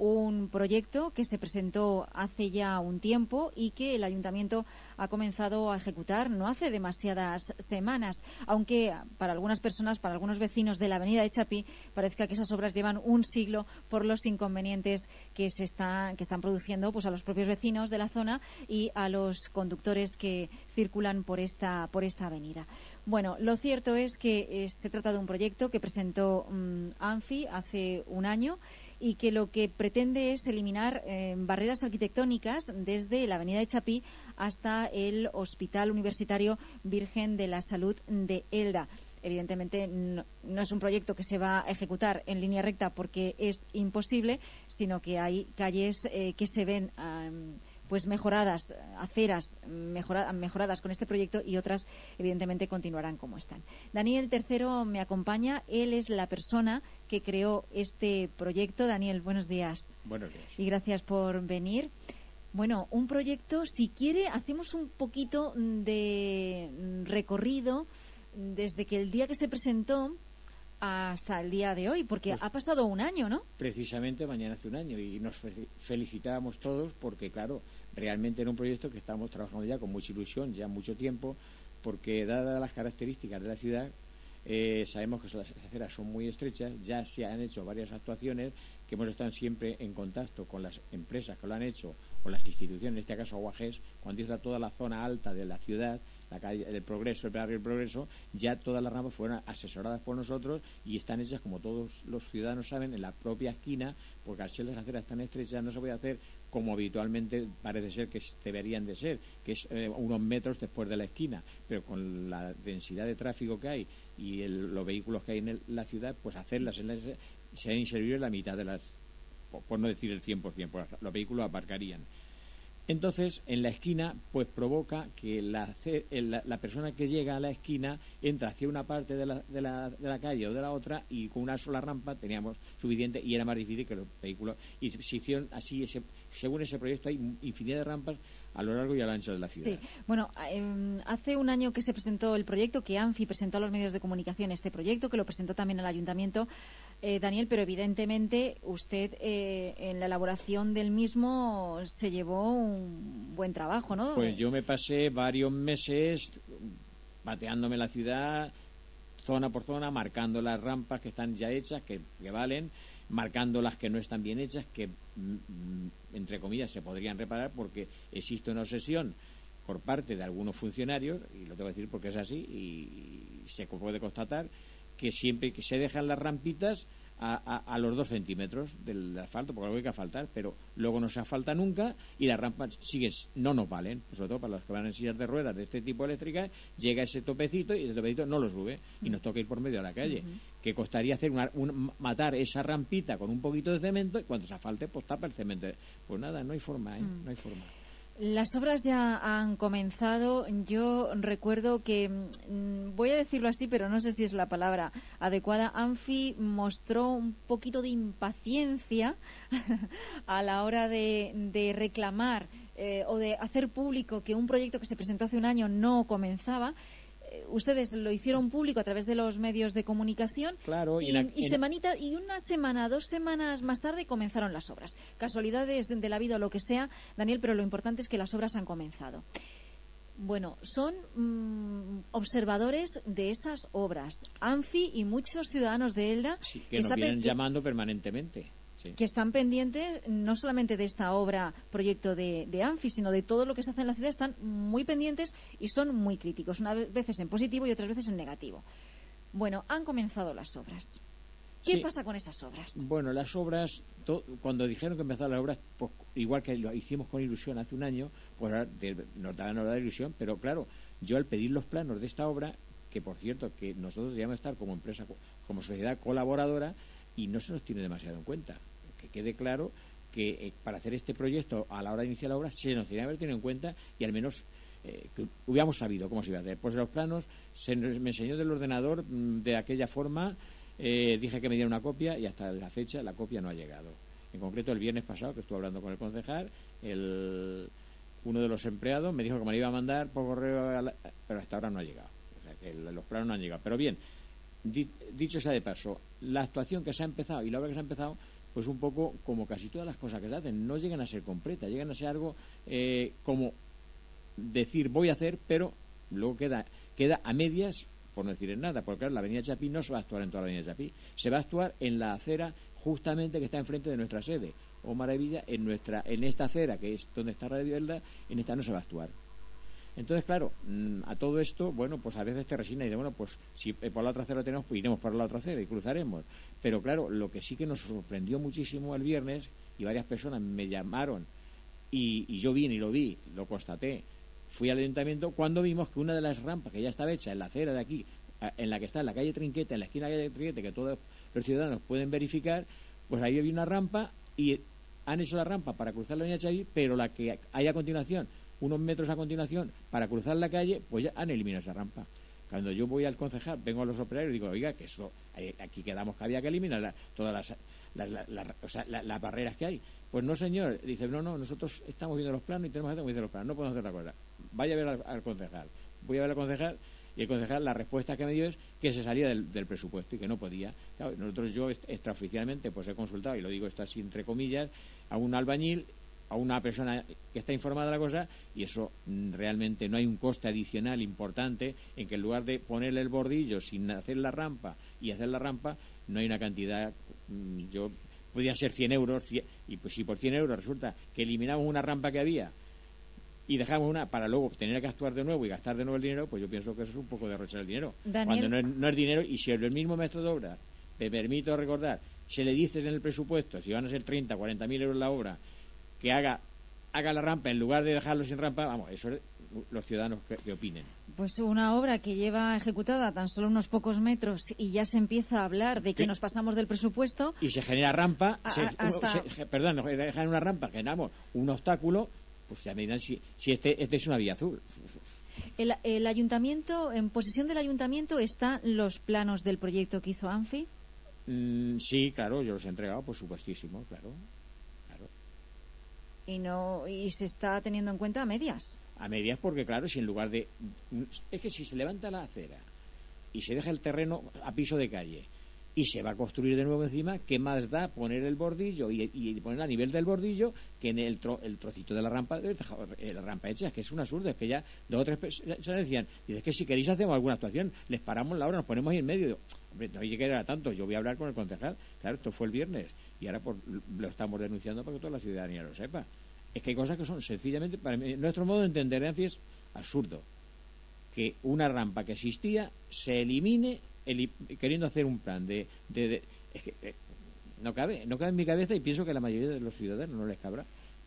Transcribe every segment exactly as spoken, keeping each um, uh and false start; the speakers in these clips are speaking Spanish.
un proyecto que se presentó hace ya un tiempo y que el Ayuntamiento ha comenzado a ejecutar no hace demasiadas semanas, aunque para algunas personas, para algunos vecinos de la avenida de Chapí, parezca que esas obras llevan un siglo por los inconvenientes que se están, que están produciendo pues a los propios vecinos de la zona y a los conductores que circulan por esta, por esta avenida. Bueno, lo cierto es que eh, se trata de un proyecto que presentó um, ANFI hace un año y que lo que pretende es eliminar eh, barreras arquitectónicas desde la avenida de Chapí hasta el Hospital Universitario Virgen de la Salud de Elda. Evidentemente no, no es un proyecto que se va a ejecutar en línea recta porque es imposible, sino que hay calles eh, que se ven um, pues mejoradas, aceras mejora, mejoradas con este proyecto y otras evidentemente continuarán como están. Daniel Tercero me acompaña, él es la persona que creó este proyecto. Daniel, buenos días. Buenos días. Y gracias por venir. Bueno, un proyecto, si quiere, hacemos un poquito de recorrido desde que el día que se presentó hasta el día de hoy, porque pues, ha pasado un año, ¿no? Precisamente mañana hace un año y nos felicitábamos todos porque, claro, realmente era un proyecto que estábamos trabajando ya con mucha ilusión, ya mucho tiempo, porque dadas las características de la ciudad, eh, sabemos que las aceras son muy estrechas, ya se han hecho varias actuaciones, que hemos estado siempre en contacto con las empresas que lo han hecho o las instituciones, en este caso Aguajes, cuando está toda la zona alta de la ciudad, la calle del Progreso, el barrio del Progreso, ya todas las rampas fueron asesoradas por nosotros y están hechas, como todos los ciudadanos saben, en la propia esquina, porque al ser las aceras tan estrechas no se puede hacer como habitualmente parece ser que deberían de ser, que es eh, unos metros después de la esquina, pero con la densidad de tráfico que hay y el, los vehículos que hay en el, la ciudad, pues hacerlas en la, sería inservible la mitad de las, por no decir el cien por ciento, pues los vehículos aparcarían. Entonces, en la esquina, pues provoca que la, la, la persona que llega a la esquina entra hacia una parte de la, de, la, de la calle o de la otra y con una sola rampa teníamos suficiente y era más difícil que los vehículos. Y se hicieron así, ese, según ese proyecto, hay infinidad de rampas a lo largo y a lo ancho de la ciudad. Sí, bueno, eh, hace un año que se presentó el proyecto, que ANFI presentó a los medios de comunicación este proyecto, que lo presentó también al Ayuntamiento, eh, Daniel, pero evidentemente usted eh, en la elaboración del mismo se llevó un buen trabajo, ¿no? Pues yo me pasé varios meses pateándome la ciudad, zona por zona, marcando las rampas que están ya hechas, que, que valen, marcando las que no están bien hechas, que entre comillas se podrían reparar, porque existe una obsesión por parte de algunos funcionarios, y lo tengo que decir porque es así y se puede constatar, que siempre que se dejan las rampitas a, a, a los dos centímetros del asfalto, porque algo hay que asfaltar, pero luego no se asfalta nunca y las rampas siguen, no nos valen, sobre todo para los que van en sillas de ruedas de este tipo eléctricas, llega ese topecito y ese topecito no lo sube y nos toca ir por medio de la calle. Uh-huh. Que costaría hacer una, un, matar esa rampita con un poquito de cemento y cuando se asfalte pues tapa el cemento. Pues nada, no hay forma, ¿eh? Uh-huh. No hay forma. Las obras ya han comenzado. Yo recuerdo que, voy a decirlo así, pero no sé si es la palabra adecuada, ANFI mostró un poquito de impaciencia a la hora de, de reclamar eh, o de hacer público que un proyecto que se presentó hace un año no comenzaba. Ustedes lo hicieron público a través de los medios de comunicación, claro, y, y, la, y, semanita, y una semana, dos semanas más tarde comenzaron las obras. Casualidades de la vida o lo que sea, Daniel, pero lo importante es que las obras han comenzado. Bueno, son mmm, observadores de esas obras. ANFI y muchos ciudadanos de Elda sí, que nos vienen que, llamando permanentemente. Sí. Que están pendientes no solamente de esta obra, proyecto de, de ANFI, sino de todo lo que se hace en la ciudad. Están muy pendientes y son muy críticos, unas veces en positivo y otras veces en negativo. Bueno, han comenzado las obras. ¿Qué sí. pasa con esas obras? Bueno, las obras, to, cuando dijeron que empezaron las obras, pues igual que lo hicimos con ilusión hace un año, pues ahora nos daban la ilusión, pero claro, yo al pedir los planos de esta obra, que por cierto, que nosotros debíamos estar como empresa, como sociedad colaboradora, y no se nos tiene demasiado en cuenta. Que quede claro que eh, para hacer este proyecto a la hora de iniciar la obra se nos tenía que haber tenido en cuenta y al menos eh, que hubiéramos sabido cómo se iba a hacer. Pues los planos se nos, me enseñó del ordenador mmm, de aquella forma, eh, dije que me diera una copia y hasta la fecha la copia no ha llegado. En concreto el viernes pasado que estuve hablando con el concejal, el, uno de los empleados me dijo que me lo iba a mandar por correo, la, pero hasta ahora no ha llegado. O sea que el, los planos no han llegado. Pero bien, di, dicho sea de paso, la actuación que se ha empezado y la obra que se ha empezado pues un poco como casi todas las cosas que se hacen, no llegan a ser completas, llegan a ser algo eh, como decir voy a hacer, pero luego queda, queda a medias, por no decir en nada, porque claro, la avenida Chapí no se va a actuar en toda la avenida Chapí, se va a actuar en la acera justamente que está enfrente de nuestra sede. Oh maravilla, en nuestra en esta acera, que es donde está Radio Elda, en esta no se va a actuar. Entonces, claro, a todo esto, bueno, pues a veces te resigna y dices, bueno, pues si por la otra acera lo tenemos, pues iremos por la otra acera y cruzaremos. Pero claro, lo que sí que nos sorprendió muchísimo el viernes, y varias personas me llamaron, y, y yo vine y lo vi, lo constaté, fui al ayuntamiento cuando vimos que una de las rampas que ya estaba hecha en la acera de aquí, en la que está en la calle Trinquete, en la esquina de la calle Trinquete, que todos los ciudadanos pueden verificar, pues ahí había una rampa y han hecho la rampa para cruzar la avenida Chapí, pero la que hay a continuación, unos metros a continuación, para cruzar la calle, pues ya han eliminado esa rampa. Cuando yo voy al concejal, vengo a los operarios y digo, oiga, que eso, aquí quedamos que había que eliminar la, todas las, las, las, las, o sea, las, las barreras que hay. Pues no, señor, dice, no, no, nosotros estamos viendo los planos y tenemos que hacer como dicen los planos, no podemos hacer otra cosa. Vaya a ver al, al concejal. Voy a ver al concejal y el concejal, la respuesta que me dio es que se salía del, del presupuesto y que no podía. Claro, nosotros, yo extraoficialmente, pues he consultado, y lo digo esto así entre comillas, a un albañil, a una persona que está informada de la cosa, y eso realmente no hay un coste adicional importante en que en lugar de ponerle el bordillo sin hacer la rampa y hacer la rampa, no hay una cantidad, yo podían ser cien euros, cien, y pues si por cien euros resulta que eliminamos una rampa que había y dejamos una para luego tener que actuar de nuevo y gastar de nuevo el dinero, pues yo pienso que eso es un poco derrochar el dinero. Daniel... Cuando no es, no es dinero, y si el mismo maestro de obra, me permito recordar, se le dice en el presupuesto, si van a ser treinta, cuarenta mil euros la obra, que haga haga la rampa en lugar de dejarlo sin rampa, vamos, eso es los ciudadanos que, que opinen. Pues una obra que lleva ejecutada tan solo unos pocos metros y ya se empieza a hablar de que sí, nos pasamos del presupuesto. Y se genera rampa, a, se, hasta... se, perdón, nos dejan una rampa, generamos un obstáculo, pues ya me dirán si, si este, este es una vía azul. El, el ayuntamiento, en posesión del ayuntamiento están los planos del proyecto que hizo ANFI. Mm, sí, claro, yo los he entregado, por supuestísimo, claro. Y no y se está teniendo en cuenta a medias. A medias porque, claro, si en lugar de... Es que si se levanta la acera y se deja el terreno a piso de calle y se va a construir de nuevo encima, ¿qué más da poner el bordillo y, y poner a nivel del bordillo que en el, tro, el trocito de la rampa de la rampa hecha? Es que es un absurdo, es que ya dos o tres personas decían, dice, es que si queréis hacemos alguna actuación, les paramos la hora, nos ponemos ahí en medio. Digo, hombre, no hay que era tanto, yo voy a hablar con el concejal. Claro, esto fue el viernes y ahora por, lo estamos denunciando para que toda la ciudadanía lo sepa. Es que hay cosas que son sencillamente, para mí, nuestro modo de entender es absurdo. Que una rampa que existía se elimine el, queriendo hacer un plan de... de, de es que eh, no cabe, no cabe en mi cabeza y pienso que a la mayoría de los ciudadanos no les cabrá.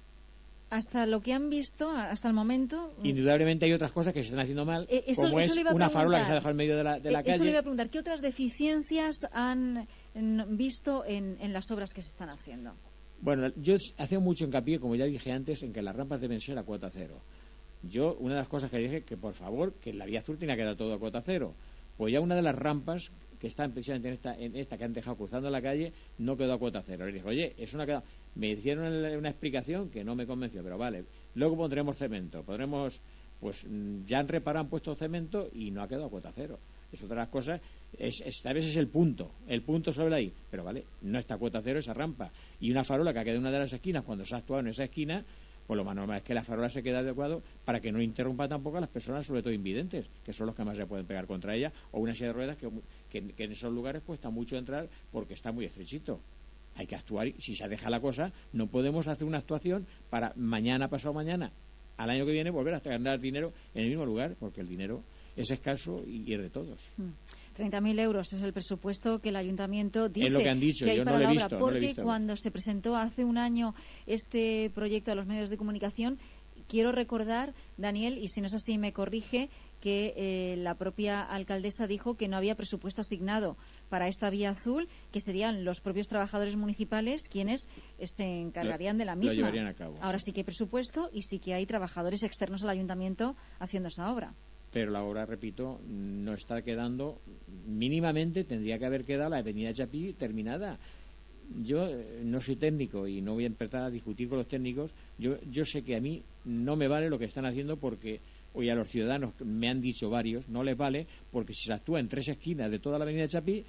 Hasta lo que han visto, hasta el momento... Indudablemente hay otras cosas que se están haciendo mal, eh, eso, como eso es una farola que se ha dejado en medio de la, de la eh, calle. Eso le iba a preguntar, ¿qué otras deficiencias han en, visto en, en las obras que se están haciendo? Bueno, yo hacía mucho hincapié, como ya dije antes, en que las rampas deben ser a cuota cero. Yo, una de las cosas que dije, que por favor, que la vía azul tiene que quedar todo a cuota cero. Pues ya una de las rampas que están precisamente en esta, en esta que han dejado cruzando la calle, no quedó a cuota cero. Le dije, oye, eso no ha quedado... Me hicieron una explicación que no me convenció, pero vale, luego pondremos cemento, podremos... Pues ya han reparado, han puesto cemento y no ha quedado a cuota cero. Es otra de las cosas, es, es, a veces es el punto, el punto sobre ahí, pero vale, no está a cuota cero esa rampa. Y una farola que ha quedado en una de las esquinas, cuando se ha actuado en esa esquina, pues lo más normal es que la farola se quede adecuado para que no interrumpa tampoco a las personas, sobre todo invidentes, que son los que más se pueden pegar contra ella, o una silla de ruedas que, que, que en esos lugares cuesta mucho entrar porque está muy estrechito. Hay que actuar, y si se deja la cosa, no podemos hacer una actuación para mañana, pasado mañana, al año que viene, volver a ganar dinero en el mismo lugar, porque el dinero es escaso y es de todos. treinta mil euros es el presupuesto que el ayuntamiento dice es lo que han dicho, que hay yo para no lo he la visto, obra, no lo porque he visto. Cuando se presentó hace un año este proyecto a los medios de comunicación, quiero recordar, Daniel, y si no es así me corrige, que eh, la propia alcaldesa dijo que no había presupuesto asignado para esta vía azul, que serían los propios trabajadores municipales quienes eh, se encargarían lo, de la misma. Lo llevarían a cabo. Ahora sí. sí que hay presupuesto y sí que hay trabajadores externos al ayuntamiento haciendo esa obra. Pero la obra, repito, no está quedando, mínimamente tendría que haber quedado la avenida Chapí terminada. Yo eh, no soy técnico y no voy a empezar a discutir con los técnicos. Yo, yo sé que a mí no me vale lo que están haciendo porque... Hoy a los ciudadanos, me han dicho varios, no les vale porque si se actúa en tres esquinas de toda la avenida Chapí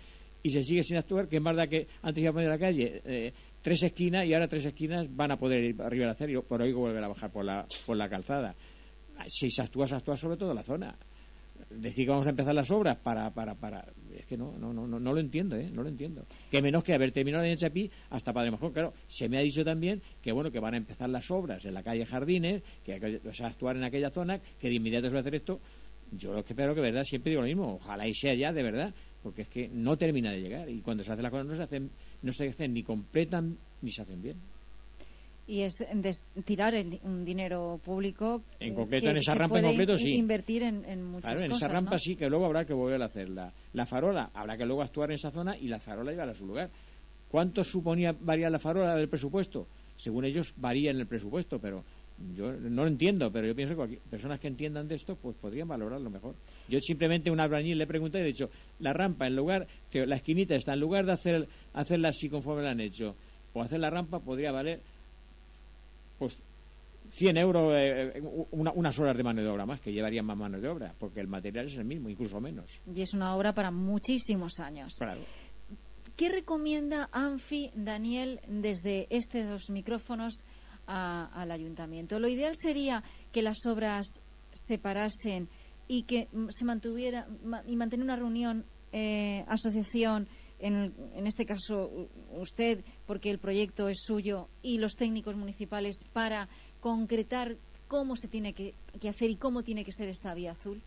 y se sigue sin actuar, que es verdad que antes iba a poner la calle eh, tres esquinas y ahora tres esquinas van a poder ir arriba del acero y por ahí volver a bajar por la, por la calzada. Si se actúa, se actúa sobre todo la zona. Decir que vamos a empezar las obras para para para es que no no no no, no lo entiendo, ¿eh? No lo entiendo. Que menos que haber terminado en Chapí hasta Padre Mejor. Claro, se me ha dicho también que bueno, que van a empezar las obras en la calle Jardines, que o sea, actuar en aquella zona, que de inmediato se va a hacer esto. Yo lo que espero que, verdad, siempre digo lo mismo, ojalá y sea ya de verdad, porque es que no termina de llegar y cuando se hacen las cosas no se hacen no se hacen ni completan ni se hacen bien. Y es tirar el, un dinero público. En concreto, en esa rampa en concreto, sí. Invertir en, en muchas claro, en cosas, esa rampa ¿no? sí, que luego habrá que volver a hacerla. La farola, habrá que luego actuar en esa zona y la farola llevará a su lugar. ¿Cuánto suponía variar la farola del presupuesto? Según ellos, varía en el presupuesto, pero yo no lo entiendo, pero yo pienso que cualquier, personas que entiendan de esto, pues podrían valorarlo mejor. Yo simplemente a un albañil le he preguntado y le he dicho, la rampa, en lugar, que la esquinita está, en lugar de hacer hacerla así conforme la han hecho, o hacer la rampa, podría valer pues cien euros, eh, una, unas horas de mano de obra más, que llevarían más manos de obra, porque el material es el mismo, incluso menos. Y es una obra para muchísimos años. Claro. ¿Qué recomienda ANFI, Daniel, desde estos micrófonos a, al ayuntamiento? Lo ideal sería que las obras se parasen y que se mantuviera y mantener una reunión, eh, asociación, En, en este caso usted, porque el proyecto es suyo, y los técnicos municipales para concretar cómo se tiene que, que hacer y cómo tiene que ser esta vía azul.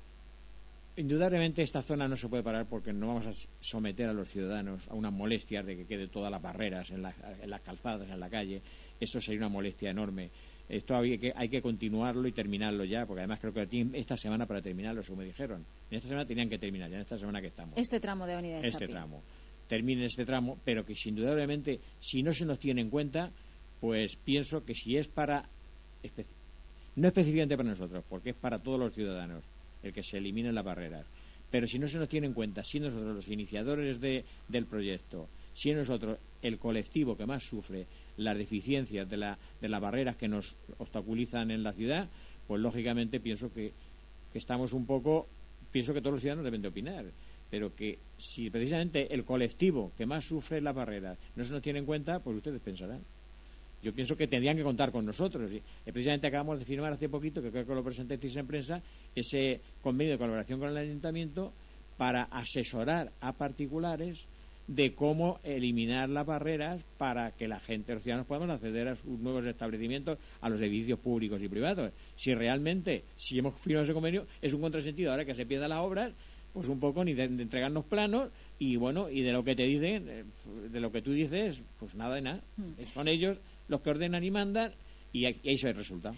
Indudablemente esta zona no se puede parar porque no vamos a someter a los ciudadanos a unas molestias de que quede todas las barreras en, la, en las calzadas, en la calle. Eso sería una molestia enorme. Esto hay que, hay que continuarlo y terminarlo ya, porque además creo que tienen esta semana para terminarlo, según me dijeron. En esta semana tenían que terminar, ya en esta semana que estamos. Este tramo de Avenida de Este Chapí. tramo. Terminen este tramo, pero que indudablemente, si no se nos tiene en cuenta, pues pienso que si es para, especi- no específicamente para nosotros, porque es para todos los ciudadanos, el que se eliminen las barreras, pero si no se nos tiene en cuenta, si nosotros los iniciadores de, del proyecto, si nosotros el colectivo que más sufre las deficiencias de, la, de las barreras que nos obstaculizan en la ciudad, pues lógicamente pienso que, que estamos un poco, pienso que todos los ciudadanos deben de opinar, pero que si precisamente el colectivo que más sufre las barreras no se nos tiene en cuenta, pues ustedes pensarán. Yo pienso que tendrían que contar con nosotros. Y precisamente acabamos de firmar hace poquito, que creo que lo presentasteis en prensa, ese convenio de colaboración con el ayuntamiento para asesorar a particulares de cómo eliminar las barreras para que la gente, los ciudadanos, podamos acceder a sus nuevos establecimientos, a los edificios públicos y privados. Si realmente, si hemos firmado ese convenio, es un contrasentido ahora que se pierdan las obras, pues un poco ni de, de entregarnos planos y bueno, y de lo que te dicen, de lo que tú dices, pues nada de nada. Mm. Son ellos los que ordenan y mandan y ahí se ve el resultado.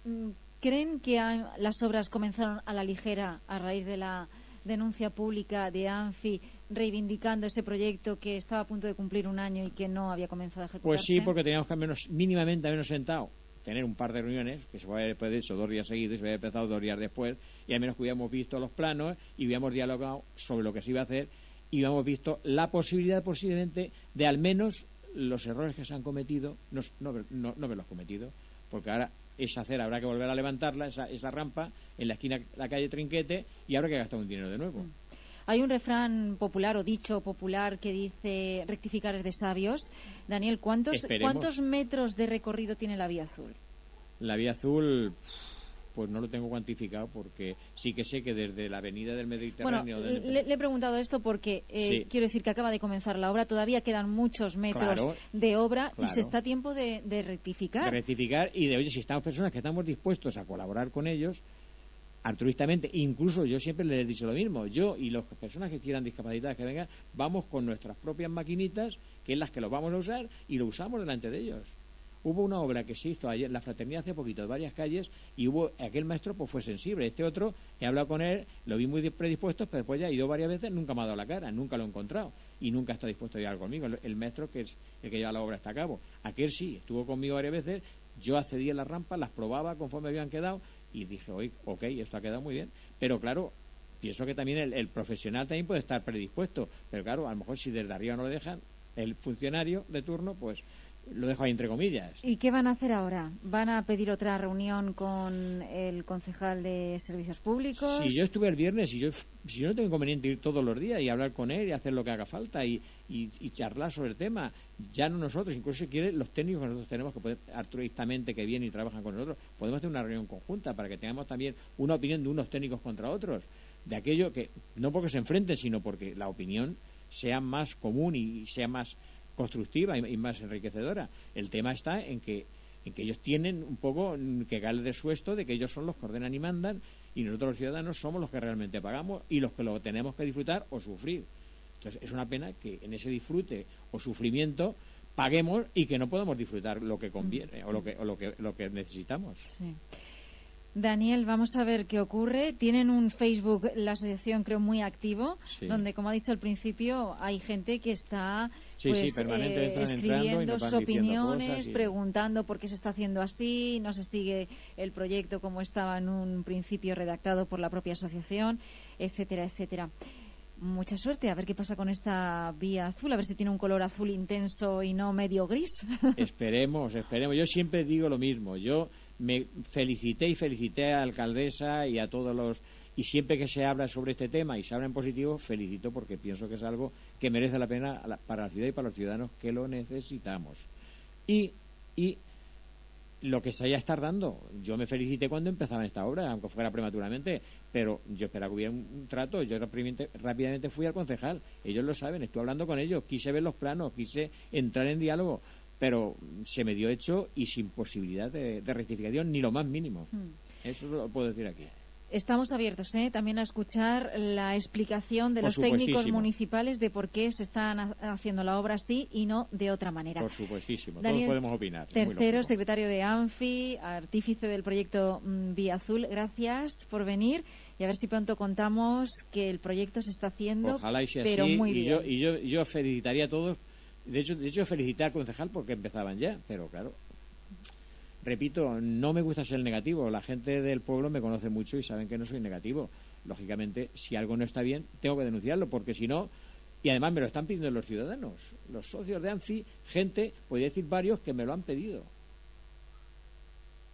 ¿Creen que las obras comenzaron a la ligera a raíz de la denuncia pública de ANFI reivindicando ese proyecto que estaba a punto de cumplir un año y que no había comenzado a ejecutarse? Pues sí, porque teníamos que al menos mínimamente habernos sentado, tener un par de reuniones, que se puede haber después de hecho dos días seguidos y se había empezado dos días después, y al menos que hubiéramos visto los planos y hubiéramos dialogado sobre lo que se iba a hacer y hubiéramos visto la posibilidad posiblemente de al menos los errores que se han cometido, no, no, no, no haberlos cometido, porque ahora esa acera habrá que volver a levantarla, esa, esa rampa en la esquina de la calle Trinquete, y habrá que gastar un dinero de nuevo. Mm. Hay un refrán popular o dicho popular que dice rectificar es de sabios. Daniel, ¿cuántos, ¿cuántos metros de recorrido tiene la vía azul? La vía azul, pues no lo tengo cuantificado porque sí que sé que desde la avenida del Mediterráneo... Bueno, del... le, le he preguntado esto porque eh, sí. quiero decir que acaba de comenzar la obra, todavía quedan muchos metros claro, de obra claro. y se está a tiempo de, de rectificar. De rectificar y de, oye, si estamos personas que estamos dispuestos a colaborar con ellos altruistamente, incluso yo siempre les he dicho lo mismo, yo y las personas que quieran discapacidades que vengan, vamos con nuestras propias maquinitas, que es las que los vamos a usar, y lo usamos delante de ellos. Hubo una obra que se hizo ayer en la Fraternidad hace poquito, de varias calles, y hubo aquel maestro pues fue sensible, este otro, he hablado con él, lo vi muy predispuesto, pero después ya ha ido varias veces, nunca me ha dado la cara, nunca lo he encontrado, y nunca está dispuesto a ir conmigo, el, el maestro que es el que lleva la obra hasta a cabo. Aquel sí, estuvo conmigo varias veces, yo accedí a las rampas, las probaba conforme habían quedado, y dije, oye, ok, esto ha quedado muy bien, pero claro, pienso que también el, el profesional también puede estar predispuesto, pero claro, a lo mejor si desde arriba no lo dejan, el funcionario de turno, pues lo dejo ahí entre comillas. ¿Y qué van a hacer ahora? ¿Van a pedir otra reunión con el concejal de Servicios Públicos? Si yo estuve el viernes y yo, si yo no tengo inconveniente ir todos los días y hablar con él y hacer lo que haga falta y, y, y charlar sobre el tema, ya no nosotros, incluso si quieren los técnicos que nosotros tenemos que poder, altruistamente que vienen y trabajan con nosotros, podemos hacer una reunión conjunta para que tengamos también una opinión de unos técnicos contra otros, de aquello que, no porque se enfrenten, sino porque la opinión sea más común y sea más constructiva y más enriquecedora. El tema está en que en que ellos tienen un poco que darle de su esto de que ellos son los que ordenan y mandan y nosotros los ciudadanos somos los que realmente pagamos y los que lo tenemos que disfrutar o sufrir. Entonces es una pena que en ese disfrute o sufrimiento paguemos y que no podamos disfrutar lo que conviene mm. o lo que o lo que lo que necesitamos. Sí. Daniel, vamos a ver qué ocurre. Tienen un Facebook, la asociación, creo, muy activo, sí. donde, como ha dicho al principio, hay gente que está sí, pues, sí, eh, escribiendo sus opiniones, y... preguntando por qué se está haciendo así, no se sigue el proyecto como estaba en un principio redactado por la propia asociación, etcétera, etcétera. Mucha suerte, a ver qué pasa con esta vía azul, a ver si tiene un color azul intenso y no medio gris. Esperemos, esperemos. Yo siempre digo lo mismo, yo me felicité y felicité a la alcaldesa y a todos los... Y siempre que se habla sobre este tema y se habla en positivo, felicito porque pienso que es algo que merece la pena para la ciudad y para los ciudadanos que lo necesitamos. Y, y lo que se haya estar dando, yo me felicité cuando empezaba esta obra, aunque fuera prematuramente, pero yo esperaba que hubiera un trato. Yo rápidamente, rápidamente fui al concejal, ellos lo saben, estuve hablando con ellos, quise ver los planos, quise entrar en diálogo, pero se me dio hecho y sin posibilidad de, de rectificación ni lo más mínimo. Hmm. Eso lo puedo decir aquí. Estamos abiertos ¿eh? también a escuchar la explicación de los técnicos municipales de por qué se están haciendo la obra así y no de otra manera. Por supuestísimo, Daniel, todos podemos opinar. Tercero, secretario de ANFI, artífice del proyecto mm, Vía Azul, gracias por venir y a ver si pronto contamos que el proyecto se está haciendo, ojalá y sea pero así, muy y bien. Yo, y yo, yo felicitaría a todos, de hecho, de hecho felicité al concejal porque empezaban ya, pero claro... Repito, no me gusta ser negativo. La gente del pueblo me conoce mucho y saben que no soy negativo. Lógicamente, si algo no está bien, tengo que denunciarlo, porque si no... Y además me lo están pidiendo los ciudadanos. Los socios de ANFI, gente, podría decir varios, que me lo han pedido.